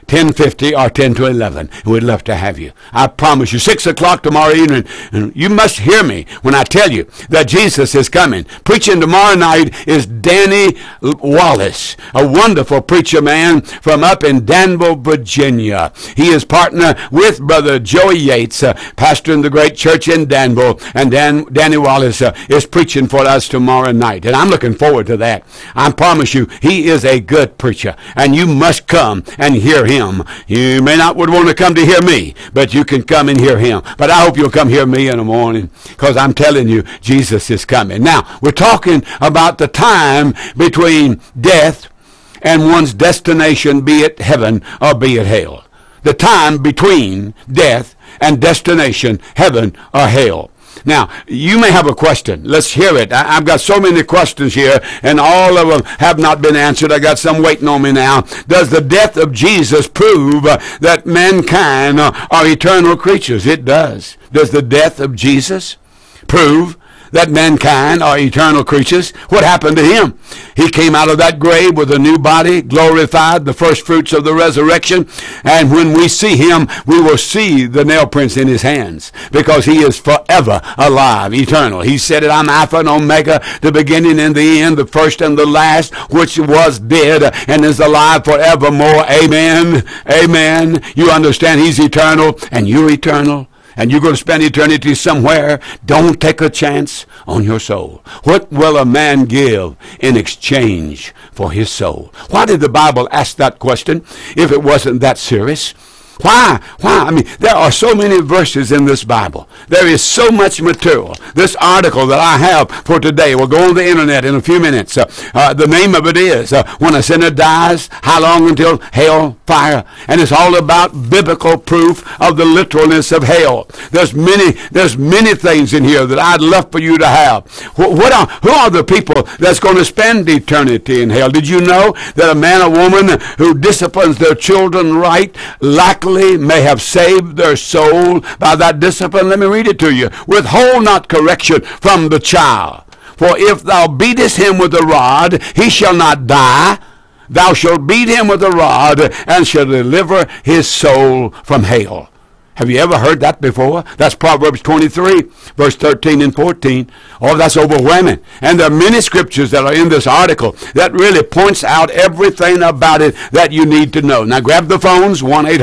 10:50 or 10 to 11. We'd love to have you. I promise you, 6 o'clock tomorrow evening, and you must hear me when I tell you that Jesus is coming. Preaching tomorrow night is Danny Wallace, a wonderful preacher man from up in Danville, Virginia. He is partner with Brother Joey Yates, pastor in the great church in Danville, and Danny Wallace is preaching for us tomorrow night, and I'm looking forward to that. I promise you, he is a good preacher, and you must come and hear him. You may not would want to come to hear me, but you can come and hear him. But I hope you'll come hear me in the morning, because I'm telling you, Jesus is coming. Now, we're talking about the time between death and one's destination, be it heaven or be it hell. The time between death and destination, heaven or hell. Now, you may have a question. Let's hear it. I've got so many questions here, and all of them have not been answered. I got some waiting on me now. Does the death of Jesus prove that mankind are eternal creatures? It does. Does the death of Jesus prove that mankind are eternal creatures? What happened to him? He came out of that grave with a new body, glorified, the first fruits of the resurrection. And when we see him, we will see the nail prints in his hands, because he is forever alive, eternal. He said it, I'm Alpha and Omega, the beginning and the end, the first and the last, which was dead and is alive forevermore. Amen. Amen. You understand he's eternal and you're eternal, and you're going to spend eternity somewhere. Don't take a chance on your soul. What will a man give in exchange for his soul? Why did the Bible ask that question if it wasn't that serious? Why? I mean, there are so many verses in this Bible. There is so much material. This article that I have for today will go on the internet in a few minutes. The name of it is When a Sinner Dies, How Long Until Hell Fire? And it's all about biblical proof of the literalness of hell. There's many things in here that I'd love for you to have. Who are the people that's going to spend eternity in hell? Did you know that a man or woman who disciplines their children right, likely may have saved their soul by that discipline? Let me read it to you. Withhold not correction from the child. For if thou beatest him with a rod, he shall not die. Thou shalt beat him with a rod, and shall deliver his soul from hell. Have you ever heard that before? That's Proverbs 23, verse 13 and 14. Oh, that's overwhelming. And there are many scriptures that are in this article that really points out everything about it that you need to know. Now grab the phones,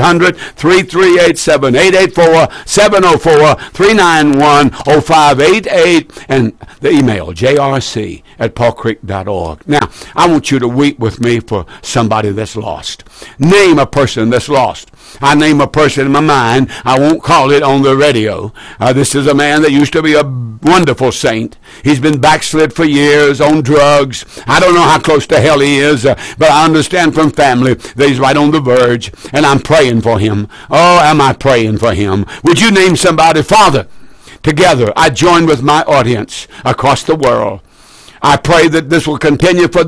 1-800-338-7884, 704-391-0588, and the email, jrc@paulcreek.org. Now, I want you to weep with me for somebody that's lost. Name a person that's lost. I name a person in my mind. I won't call it on the radio. This is a man that used to be a wonderful saint. He's been backslid for years on drugs. I don't know how close to hell he is, but I understand from family that he's right on the verge, and I'm praying for him. Oh, am I praying for him? Would you name somebody? Father, together I join with my audience across the world. I pray that this will continue for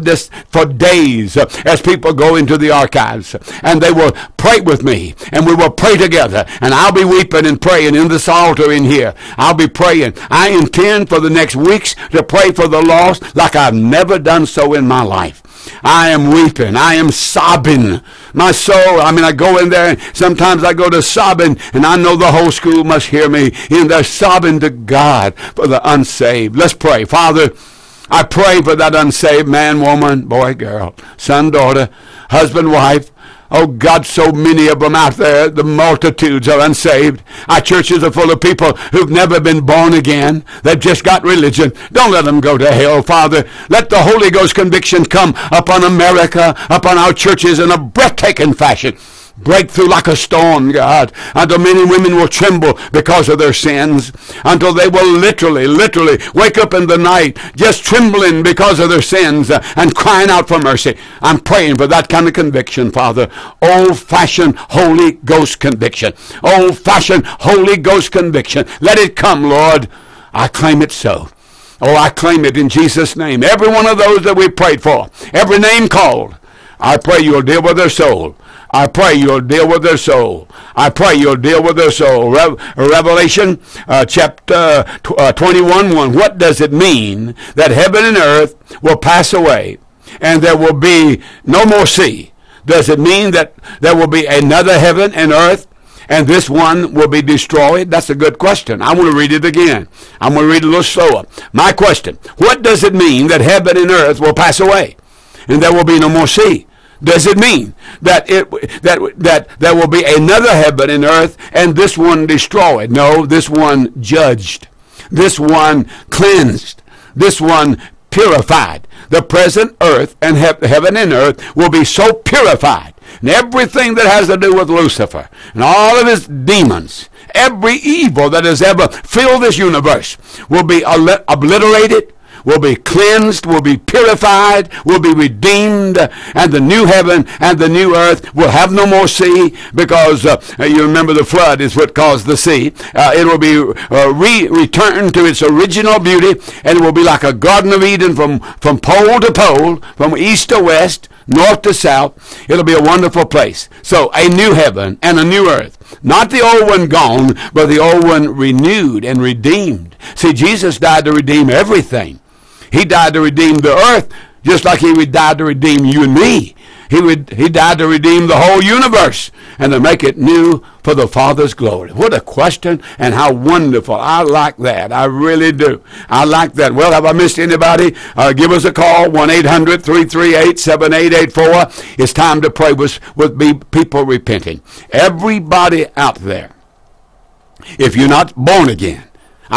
days as people go into the archives, and they will pray with me, and we will pray together, and I'll be weeping and praying in this altar in here. I'll be praying. I intend for the next weeks to pray for the lost like I've never done so in my life. I am weeping. I am sobbing. My soul, I go in there, and sometimes I go to sobbing, and I know the whole school must hear me in there sobbing to God for the unsaved. Let's pray. Father, I pray for that unsaved man, woman, boy, girl, son, daughter, husband, wife. Oh, God, so many of them out there, the multitudes are unsaved. Our churches are full of people who've never been born again. They've just got religion. Don't let them go to hell, Father. Let the Holy Ghost conviction come upon America, upon our churches in a breathtaking fashion. Break through like a storm, God, until men and women will tremble because of their sins, until they will literally wake up in the night just trembling because of their sins and crying out for mercy. I'm praying for that kind of conviction, Father. Old-fashioned Holy Ghost conviction. Old-fashioned Holy Ghost conviction. Let it come, Lord. I claim it so. Oh, I claim it in Jesus' name. Every one of those that we prayed for, every name called, I pray you'll deal with their soul. I pray you'll deal with their soul. I pray you'll deal with their soul. Revelation chapter 21:1. What does it mean that heaven and earth will pass away and there will be no more sea? Does it mean that there will be another heaven and earth and this one will be destroyed? That's a good question. I want to read it again. I'm going to read it a little slower. My question, what does it mean that heaven and earth will pass away and there will be no more sea? Does it mean that that there will be another heaven and earth and this one destroyed? No, this one judged. This one cleansed. This one purified. The present earth and heaven and earth will be so purified. And everything that has to do with Lucifer and all of his demons, every evil that has ever filled this universe will be obliterated, will be cleansed, will be purified, will be redeemed, and the new heaven and the new earth will have no more sea, because you remember the flood is what caused the sea. It will be returned to its original beauty, and it will be like a Garden of Eden from pole to pole, from east to west, north to south. It'll be a wonderful place. So a new heaven and a new earth. Not the old one gone, but the old one renewed and redeemed. See, Jesus died to redeem everything. He died to redeem the earth, just like he died to redeem you and me. He died to redeem the whole universe and to make it new for the Father's glory. What a question, and how wonderful. I like that. I really do. I like that. Well, have I missed anybody? Give us a call, 1-800-338-7884. It's time to pray with people repenting. Everybody out there, if you're not born again,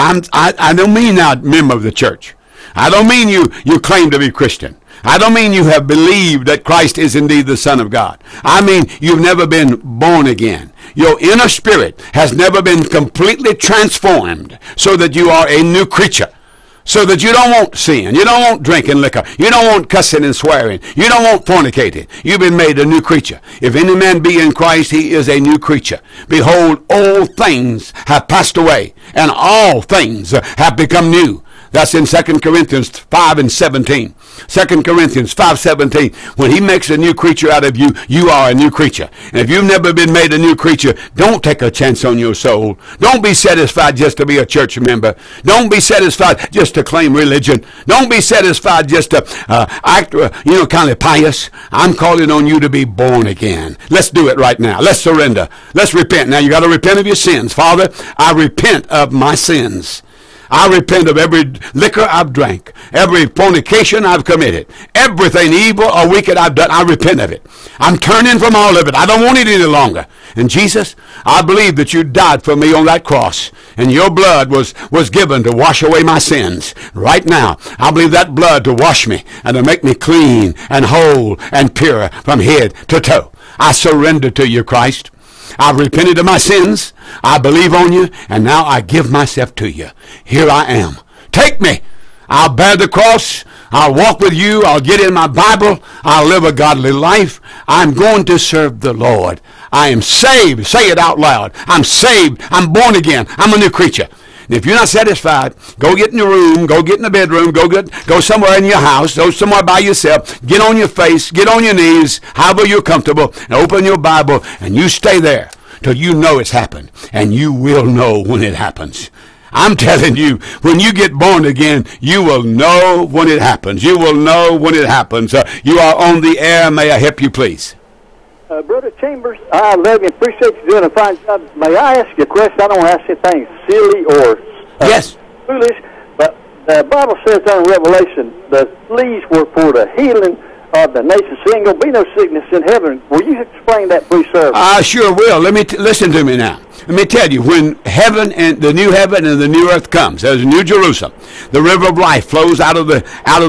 I don't mean not member of the church. I don't mean you claim to be Christian. I don't mean you have believed that Christ is indeed the Son of God. I mean you've never been born again. Your inner spirit has never been completely transformed so that you are a new creature. So that you don't want sin. You don't want drinking liquor. You don't want cussing and swearing. You don't want fornicating. You've been made a new creature. If any man be in Christ, he is a new creature. Behold, old things have passed away, and all things have become new. That's in 2 Corinthians 5:17. 2 Corinthians 5:17. When he makes a new creature out of you, you are a new creature. And if you've never been made a new creature, don't take a chance on your soul. Don't be satisfied just to be a church member. Don't be satisfied just to claim religion. Don't be satisfied just to act, kind of pious. I'm calling on you to be born again. Let's do it right now. Let's surrender. Let's repent. Now you got to repent of your sins. Father, I repent of my sins. I repent of every liquor I've drank, every fornication I've committed, everything evil or wicked I've done. I repent of it. I'm turning from all of it. I don't want it any longer. And Jesus, I believe that you died for me on that cross, and your blood was given to wash away my sins. Right now, I believe that blood to wash me and to make me clean and whole and pure from head to toe. I surrender to you, Christ. I've repented of my sins. I believe on you, and now I give myself to you. Here I am. Take me. I'll bear the cross. I'll walk with you. I'll get in my Bible. I'll live a godly life. I'm going to serve the Lord. I am saved. Say it out loud. I'm saved. I'm born again. I'm a new creature. And if you're not satisfied, go get in your room, go get in the bedroom, go somewhere in your house, go somewhere by yourself, get on your face, get on your knees, however you're comfortable, and open your Bible, and you stay there till you know it's happened. And you will know when it happens. I'm telling you, when you get born again, you will know when it happens. You will know when it happens. You are on the air. May I help you, please? Brother Chambers, I love you and appreciate you doing a fine job. May I ask you a question? I don't want to ask anything silly or yes, foolish, but the Bible says there in Revelation, the fleas were for the healing of the nations. So ain't going to be no sickness in heaven. Will you explain that, please, sir? I sure will. Listen to me now. Let me tell you, when heaven and the new heaven and the new earth comes, there's a new Jerusalem. The river of life flows out of the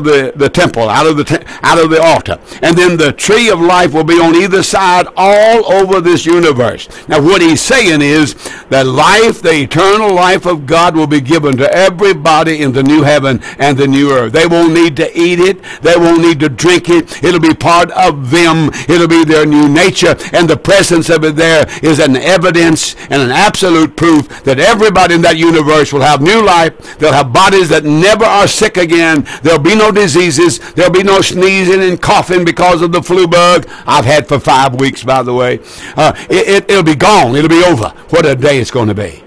temple, out of the altar, and then the tree of life will be on either side, all over this universe. Now, what he's saying is that life, the eternal life of God, will be given to everybody in the new heaven and the new earth. They won't need to eat it. They won't need to drink it. It'll be part of them. It'll be their new nature, and the presence of it there is an evidence and an absolute proof that everybody in that universe will have new life. They'll have bodies that never are sick again. There'll be no diseases. There'll be no sneezing and coughing because of the flu bug I've had for 5 weeks, by the way. It'll be gone. It'll be over. What a day it's going to be.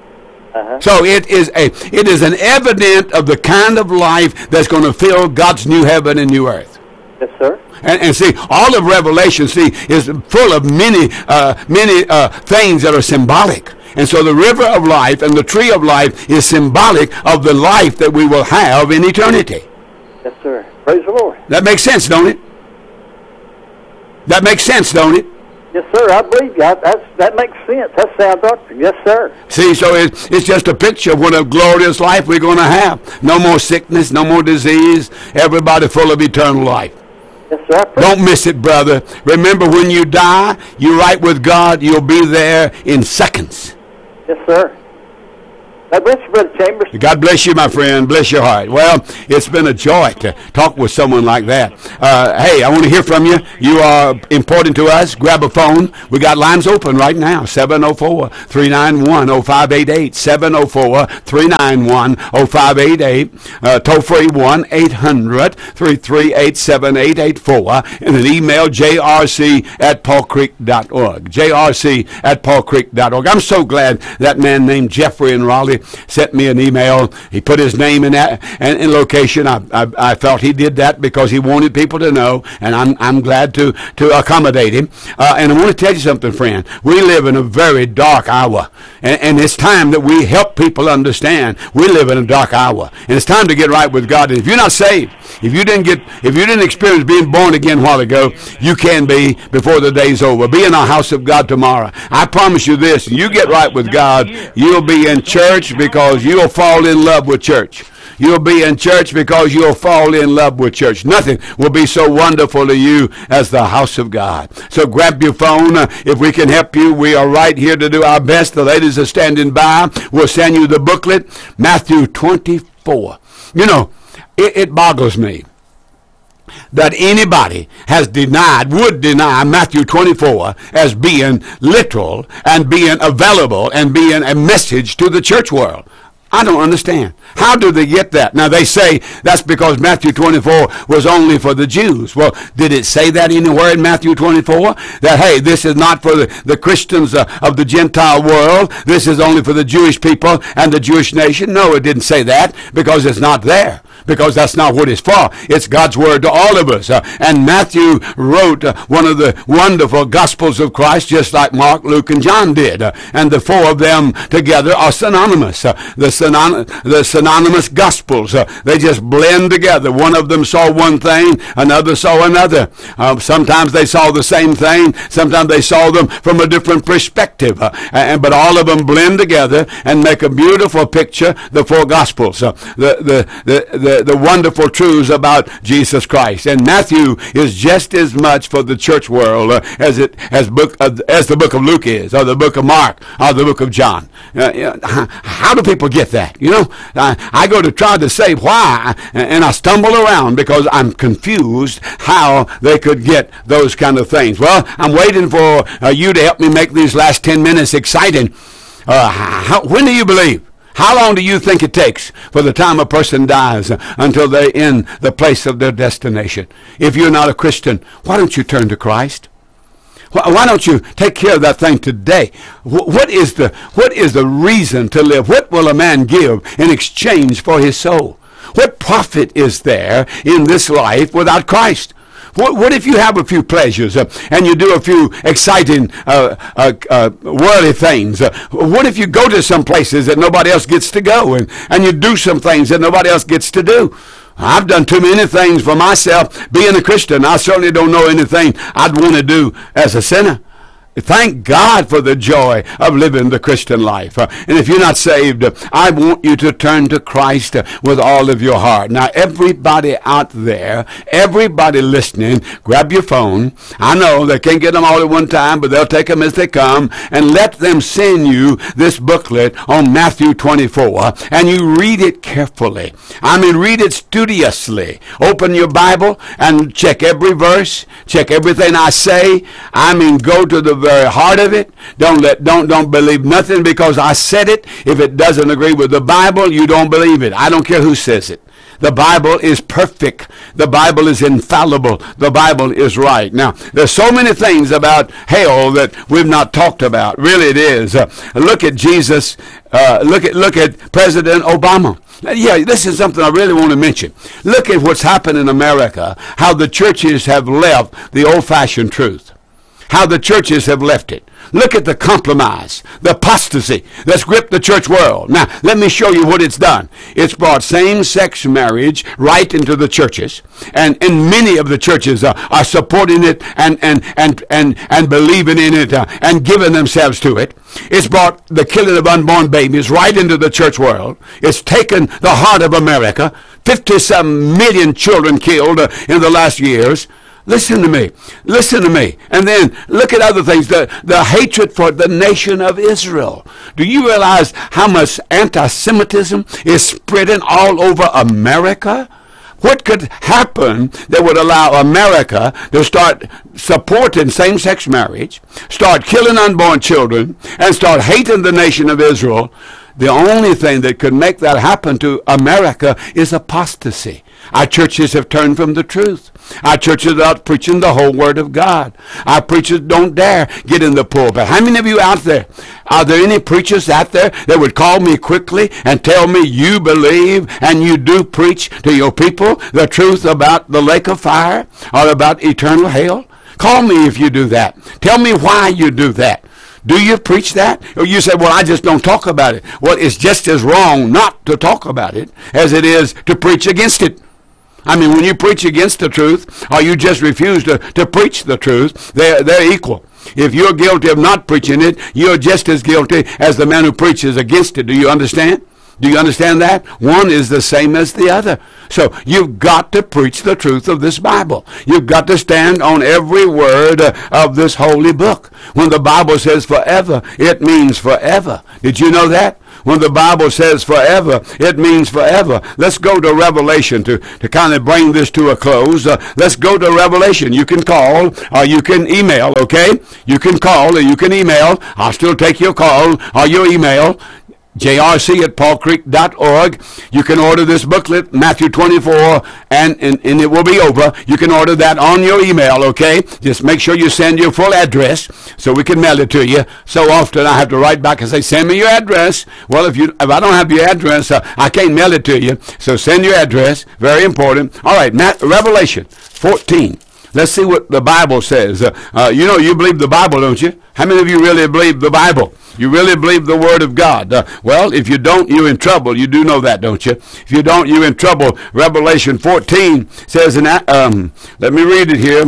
So it is an evidence of the kind of life that's going to fill God's new heaven and new earth. Yes, sir. And see, all of Revelation, see, is full of many things that are symbolic. And so the river of life and the tree of life is symbolic of the life that we will have in eternity. Yes, sir. Praise the Lord. That makes sense, don't it? That makes sense, don't it? Yes, sir. I believe you. That makes sense. That's sound doctrine. Yes, sir. See, so it's just a picture of what a glorious life we're going to have. No more sickness, no more disease. Everybody full of eternal life. Yes, sir. Don't miss it, brother. Remember, when you die, you're right with God. You'll be there in seconds. Yes, sir. God bless you, Brother Chambers. God bless you, my friend. Bless your heart. Well, it's been a joy to talk with someone like that. Hey, I want to hear from you. You are important to us. Grab a phone. We got lines open right now. 704-391-0588. 704-391-0588. Toll free 1-800-338-7884. And an email, jrc@paulcreek.org. jrc@paulcreek.org. I'm so glad that man named Jeffrey in Raleigh sent me an email. He put his name in that and location. I felt he did that because he wanted people to know, and I'm glad to accommodate him. And I want to tell you something, friend. We live in a very dark hour, and it's time that we help people understand we live in a dark hour, and it's time to get right with God. And if you're not saved, if you didn't experience being born again a while ago, you can be before the day's over. Be in the house of God tomorrow. I promise you this: you get right with God, you'll be in church because you'll fall in love with church. You'll be in church because you'll fall in love with church. Nothing will be so wonderful to you as the house of God. So grab your phone. If we can help you, we are right here to do our best. The ladies are standing by. We'll send you the booklet, Matthew 24. You know, it boggles me that anybody would deny Matthew 24 as being literal and being available and being a message to the church world. I don't understand. How do they get that? Now, they say that's because Matthew 24 was only for the Jews. Well, did it say that anywhere in Matthew 24? That, hey, this is not for the Christians of the Gentile world. This is only for the Jewish people and the Jewish nation. No, it didn't say that because it's not there. Because that's not what it's for. It's God's word to all of us. And Matthew wrote one of the wonderful Gospels of Christ, just like Mark, Luke, and John did. And the four of them together are synonymous. The synonymous Gospels. They just blend together. One of them saw one thing, another saw another. Sometimes they saw the same thing. Sometimes they saw them from a different perspective. But all of them blend together and make a beautiful picture, the four Gospels. The wonderful truths about Jesus Christ. And Matthew is just as much for the church world as the book of Luke is, or the book of Mark, or the book of John. How do people get that? You know, I go to try to say why, and I stumble around because I'm confused how they could get those kind of things. Well, I'm waiting for you to help me make these last 10 minutes exciting. When do you believe? How long do you think it takes for the time a person dies until they're in the place of their destination? If you're not a Christian, why don't you turn to Christ? Why don't you take care of that thing today? What is the reason to live? What will a man give in exchange for his soul? What profit is there in this life without Christ? What if you have a few pleasures and you do a few exciting worldly things? What if you go to some places that nobody else gets to go and you do some things that nobody else gets to do? I've done too many things for myself. Being a Christian, I certainly don't know anything I'd want to do as a sinner. Thank God for the joy of living the Christian life. And if you're not saved, I want you to turn to Christ with all of your heart. Now, everybody out there, everybody listening, grab your phone. I know they can't get them all at one time, but they'll take them as they come, and let them send you this booklet on Matthew 24, and you read it carefully. I mean, read it studiously. Open your Bible and check every verse, check everything I say. I mean, go to the very heart of it. Don't believe nothing because I said it. If it doesn't agree with the Bible, you don't believe it. I don't care who says it. The Bible is perfect. The Bible is infallible. The Bible is right. Now, there's so many things about hell that we've not talked about. Really, it is. Look at Jesus. Look at President Obama. Yeah, this is something I really want to mention. Look at what's happened in America, how the churches have left the old-fashioned truth, how the churches have left it. Look at the compromise, the apostasy that's gripped the church world. Now, let me show you what it's done. It's brought same-sex marriage right into the churches, and many of the churches are supporting it and believing in it and giving themselves to it. It's brought the killing of unborn babies right into the church world. It's taken the heart of America. 50-some million children killed in the last years. Listen to me. Listen to me. And then look at other things. The hatred for the nation of Israel. Do you realize how much anti-Semitism is spreading all over America? What could happen that would allow America to start supporting same-sex marriage, start killing unborn children, and start hating the nation of Israel? The only thing that could make that happen to America is apostasy. Our churches have turned from the truth. Our churches are out preaching the whole Word of God. Our preachers don't dare get in the pulpit. How many of you out there, are there any preachers out there that would call me quickly and tell me you believe and you do preach to your people the truth about the lake of fire or about eternal hell? Call me if you do that. Tell me why you do that. Do you preach that? Or you say, well, I just don't talk about it. Well, it's just as wrong not to talk about it as it is to preach against it. I mean, when you preach against the truth, or you just refuse to preach the truth, they're equal. If you're guilty of not preaching it, you're just as guilty as the man who preaches against it. Do you understand? Do you understand that? One is the same as the other. So you've got to preach the truth of this Bible. You've got to stand on every word of this holy book. When the Bible says forever, it means forever. Did you know that? When the Bible says forever, it means forever. Let's go to Revelation to kind of bring this to a close. Let's go to Revelation. You can call or you can email, okay? You can call or you can email. I'll still take your call or your email. jrc@paulcreek.org. You can order this booklet, Matthew 24, and it will be over. You can order that on your email, okay? Just make sure you send your full address so we can mail it to you. So often I have to write back and say, send me your address. Well, if I don't have your address, I can't mail it to you. So send your address. Very important. All right, Revelation 14. Let's see what the Bible says. You believe the Bible, don't you? How many of you really believe the Bible? You really believe the Word of God? Well, if you don't, you're in trouble. You do know that, don't you? If you don't, you're in trouble. Revelation 14 says, let me read it here.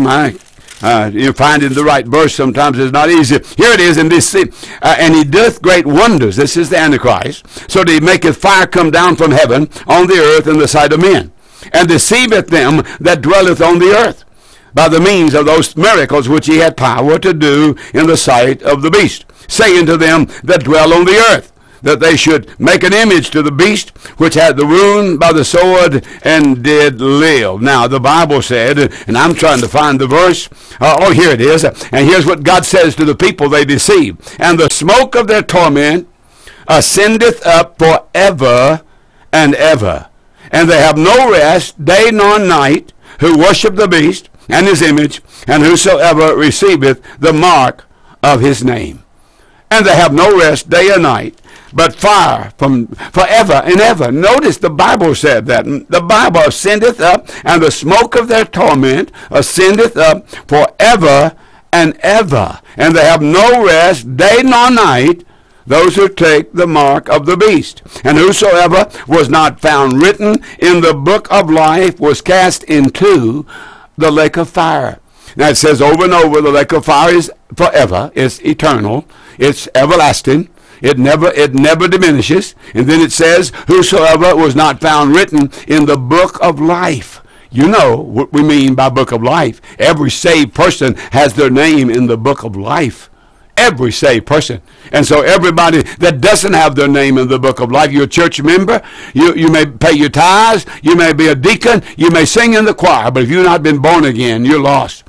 You're finding the right verse sometimes is not easy. Here it is in this. And he doeth great wonders. This is the Antichrist. So that he maketh fire come down from heaven on the earth in the sight of men, and deceiveth them that dwelleth on the earth, by the means of those miracles which he had power to do in the sight of the beast, saying to them that dwell on the earth, that they should make an image to the beast, which had the wound by the sword, and did live. Now, the Bible said, and I'm trying to find the verse. Here it is. And here's what God says to the people they deceive. And the smoke of their torment ascendeth up forever and ever. And they have no rest, day nor night, who worship the beast and his image, and whosoever receiveth the mark of his name. And they have no rest day or night, but fire from forever and ever. Notice the Bible said that. The Bible ascendeth up, and the smoke of their torment ascendeth up forever and ever. And they have no rest day nor night, those who take the mark of the beast. And whosoever was not found written in the book of life was cast into the lake of fire. Now it says over and over, the lake of fire is forever, it's eternal, it's everlasting, it never diminishes. And then it says, whosoever was not found written in the book of life. You know what we mean by book of life. Every saved person has their name in the book of life. Every saved person. And so everybody that doesn't have their name in the book of life, you're a church member, you may pay your tithes, you may be a deacon, you may sing in the choir, but if you've not been born again, you're lost.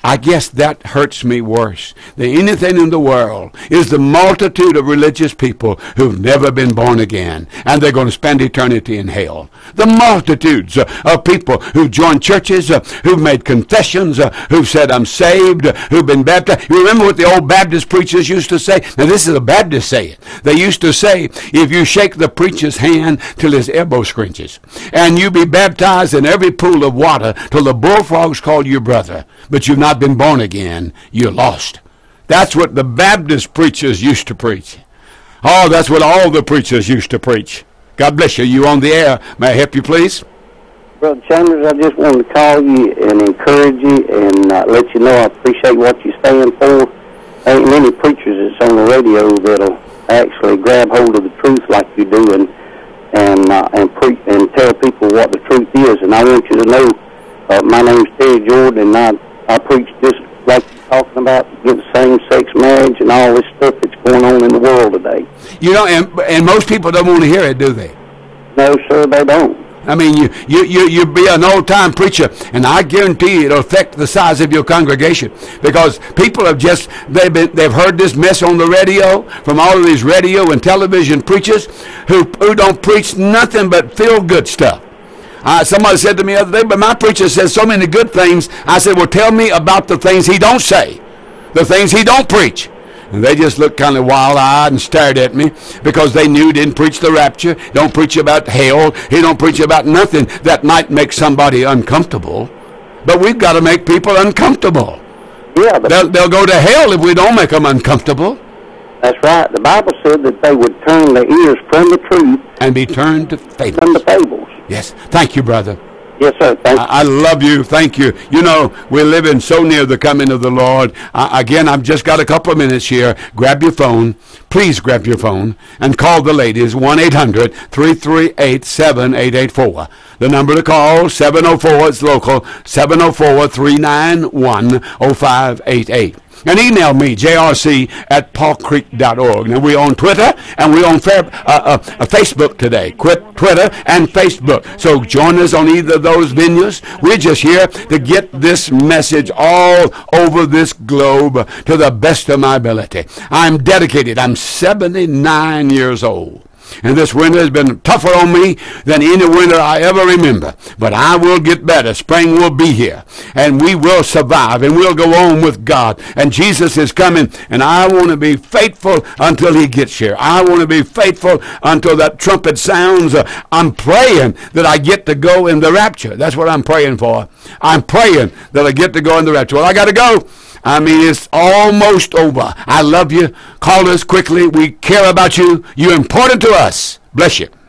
I guess that hurts me worse than anything in the world is the multitude of religious people who've never been born again, and they're going to spend eternity in hell. The multitudes of people who've joined churches, who've made confessions, who've said, I'm saved, who've been baptized. You remember what the old Baptist preachers used to say? Now, this is a Baptist saying. They used to say, if you shake the preacher's hand till his elbow scrunches, and you be baptized in every pool of water till the bullfrogs call you brother, but you've not been born again, you're lost. That's what the Baptist preachers used to preach. Oh, that's what all the preachers used to preach. God bless you. You on the air. May I help you, please? Brother Chambers, I just wanted to call you and encourage you and let you know I appreciate what you stand for. There ain't many preachers that's on the radio that'll actually grab hold of the truth like you do and preach and tell people what the truth is. And I want you to know, my name's Terry Jordan, and I preach just like you're talking about, against same-sex marriage and all this stuff that's going on in the world today. You know, and most people don't want to hear it, do they? No, sir, they don't. I mean, you be an old-time preacher, and I guarantee you it'll affect the size of your congregation, because people have just, they've heard this mess on the radio from all of these radio and television preachers who don't preach nothing but feel-good stuff. Somebody said to me the other day, but my preacher says so many good things. I said, well, tell me about the things he don't say, the things he don't preach. And they just looked kind of wild-eyed and stared at me because they knew he didn't preach the rapture, don't preach about hell, he don't preach about nothing that might make somebody uncomfortable. But we've got to make people uncomfortable. Yeah, they'll go to hell if we don't make them uncomfortable. That's right. The Bible said that they would turn their ears from the truth and be turned to fables. From the fables. Yes. Thank you, brother. Yes, sir. Thank you. I love you. Thank you. You know, we're living so near the coming of the Lord. Again, I've just got a couple of minutes here. Grab your phone. Please grab your phone and call the ladies, 1-800-338-7884. The number to call, 704, it's local, 704-391-0588. And email me, jrc@paulcreek.org. Now, we're on Twitter, and we're on Facebook today. Twitter and Facebook. So join us on either of those venues. We're just here to get this message all over this globe to the best of my ability. I'm dedicated. I'm 79 years old. And this winter has been tougher on me than any winter I ever remember. But I will get better. Spring will be here. And we will survive. And we'll go on with God. And Jesus is coming. And I want to be faithful until he gets here. I want to be faithful until that trumpet sounds. I'm praying that I get to go in the rapture. That's what I'm praying for. I'm praying that I get to go in the rapture. Well, I got to go. I mean, it's almost over. I love you. Call us quickly. We care about you. You're important to us. Bless you.